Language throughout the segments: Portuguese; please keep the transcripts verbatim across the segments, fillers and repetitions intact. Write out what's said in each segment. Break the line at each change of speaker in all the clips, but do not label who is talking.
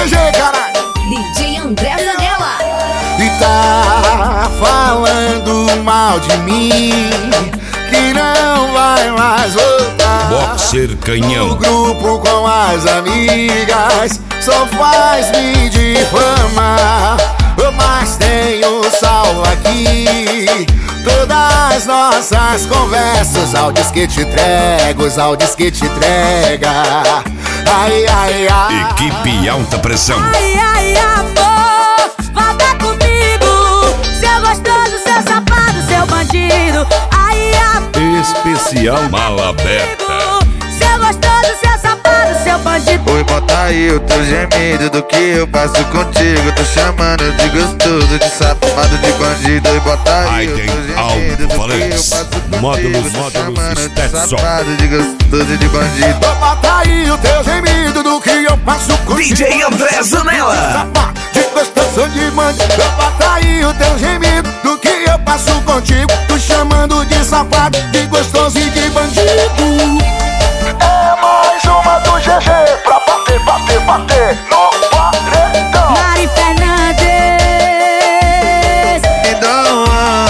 G G, caralho.
D J André Zanella.
E tá falando mal de mim, que não vai mais voltar.
Boxer Canhão.
O grupo com as amigas só faz me difamar. Mas tenho salvo aqui todas as nossas conversas, áudios que te entrego, os áudios que te entrega. Ai, ai, ai.
Equipe Alta Pressão.
Ai, ai, amor, volta comigo. Seu gostoso, seu safado, seu bandido. Ai, amor,
Especial Mala Aberta.
seu gostoso, seu safado, seu bandido.
Oi, bota aí o teu gemido do que eu faço contigo. Tô chamando de gostoso, de safado, de bandido. Oi, bota aí o teu gemido do que eu faço contigo.
Módulos,
Tô
módulos,
chamando de
Stetson.
safado, de gostoso, de bandido.
Bota aí o teu gemido do que eu passo contigo.
D J André Zanella.
Safado, de gostoso, de bandido. Bota aí o teu gemido do que eu passo contigo. Tô chamando de safado, de gostoso e de bandido. É mais uma do G G pra bater, bater, bater no paredão.
Mari Fernandes.
Então,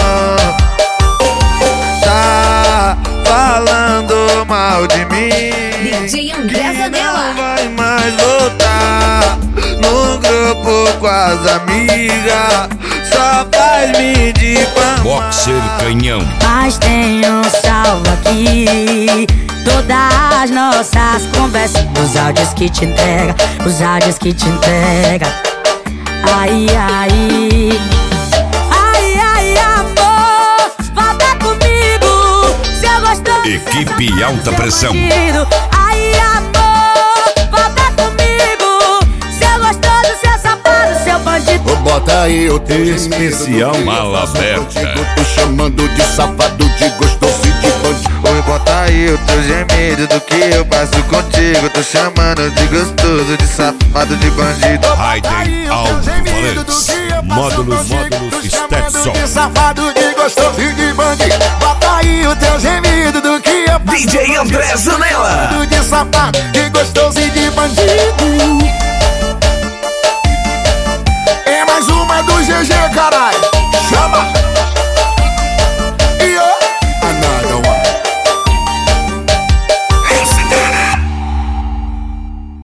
tá falando mal de mim,
D J André
não
Zanella.
vai mais voltar no grupo com as amigas, só faz me difamar.
Boxer Canhão.
Mas tenho salvo aqui todas as nossas conversas, os áudios que te entrega, os áudios que te entrega. Ai, ai, ai, ai, amor, volta comigo. Seu gostoso,
Equipe
seu safado,
Alta
seu
Pressão.
bandido. Ai, amor, volta comigo. Seu gostoso, seu safado, seu bandido.
Bota aí o teu
Especial
gemido,
Mala
faço
Aberta.
contigo. Tô chamando de safado, de gostoso e de bandido.
Oi, bota aí o teu gemido do que eu faço contigo. Tô chamando de gostoso, de safado, de bandido.
Raiden Alto-Falantes. Módulos, módulos, Stetson.
De safado, de gostoso e de bandido. Bota aí o teu gemido do que eu faço
D J André Zanella.
de safado, de gostoso e de bandido.